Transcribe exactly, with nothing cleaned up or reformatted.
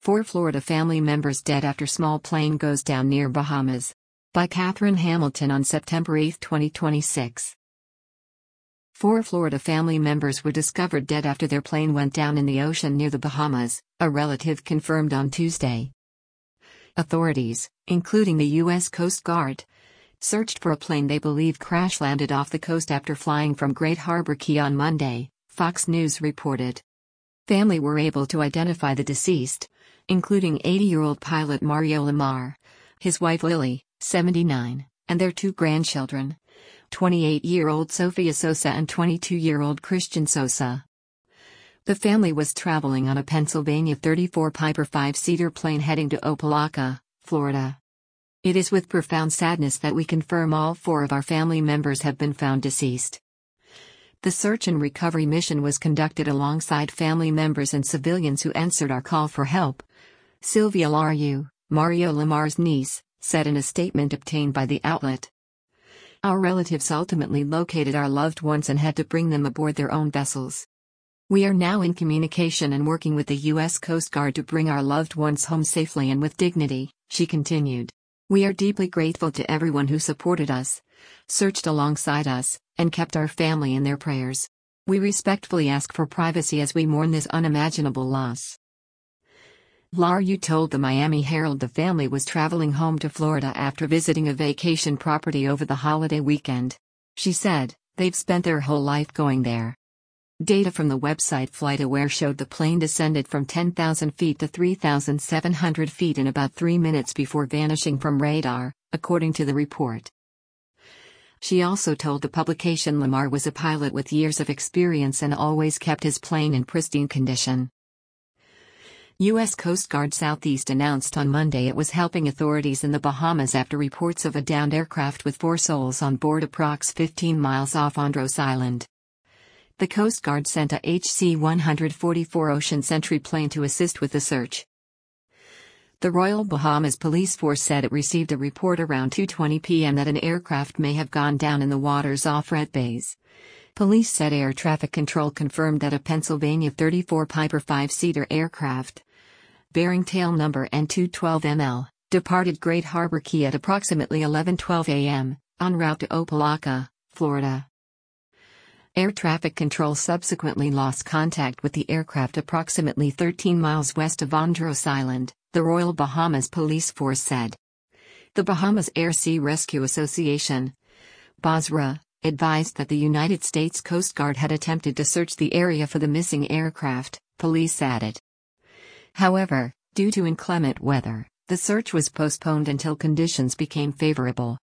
Four Florida family members dead after small plane goes down near Bahamas. By Catherine Hamilton on September eighth, twenty twenty-six. Four Florida family members were discovered dead after their plane went down in the ocean near the Bahamas, a relative confirmed on Tuesday. Authorities, including the U S Coast Guard, searched for a plane they believe crash-landed off the coast after flying from Great Harbor Key on Monday, Fox News reported. Family were able to identify the deceased, including eighty-year-old pilot Mario Lamar, his wife Lily, seventy-nine, and their two grandchildren, twenty-eight-year-old Sofia Sosa and twenty-two-year-old Christian Sosa. The family was traveling on a Pennsylvania thirty-four Piper five-seater plane heading to Opelika, Florida. It is with profound sadness that we confirm all four of our family members have been found deceased. The search and recovery mission was conducted alongside family members and civilians who answered our call for help, Sylvia Laru, Mario Lamar's niece, said in a statement obtained by the outlet. Our relatives ultimately located our loved ones and had to bring them aboard their own vessels. We are now in communication and working with the U S Coast Guard to bring our loved ones home safely and with dignity, she continued. We are deeply grateful to everyone who supported us, searched alongside us, and kept our family in their prayers. We respectfully ask for privacy as we mourn this unimaginable loss. Laru told the Miami Herald the family was traveling home to Florida after visiting a vacation property over the holiday weekend. She said, they've spent their whole life going there. Data from the website FlightAware showed the plane descended from ten thousand feet to three thousand seven hundred feet in about three minutes before vanishing from radar, according to the report. She also told the publication Lamar was a pilot with years of experience and always kept his plane in pristine condition. U S Coast Guard Southeast announced on Monday it was helping authorities in the Bahamas after reports of a downed aircraft with four souls on board approx fifteen miles off Andros Island. The Coast Guard sent a H C one forty-four Ocean Sentry plane to assist with the search. The Royal Bahamas Police Force said it received a report around two twenty p m that an aircraft may have gone down in the waters off Red Bays. Police said air traffic control confirmed that a Pennsylvania thirty-four Piper five-seater aircraft, bearing tail number N two twelve M L, departed Great Harbor Key at approximately eleven twelve a m, en route to Opelika, Florida. Air traffic control subsequently lost contact with the aircraft approximately thirteen miles west of Andros Island, the Royal Bahamas Police Force said. The Bahamas Air Sea Rescue Association, BASRA, advised that the United States Coast Guard had attempted to search the area for the missing aircraft, police added. However, due to inclement weather, the search was postponed until conditions became favorable.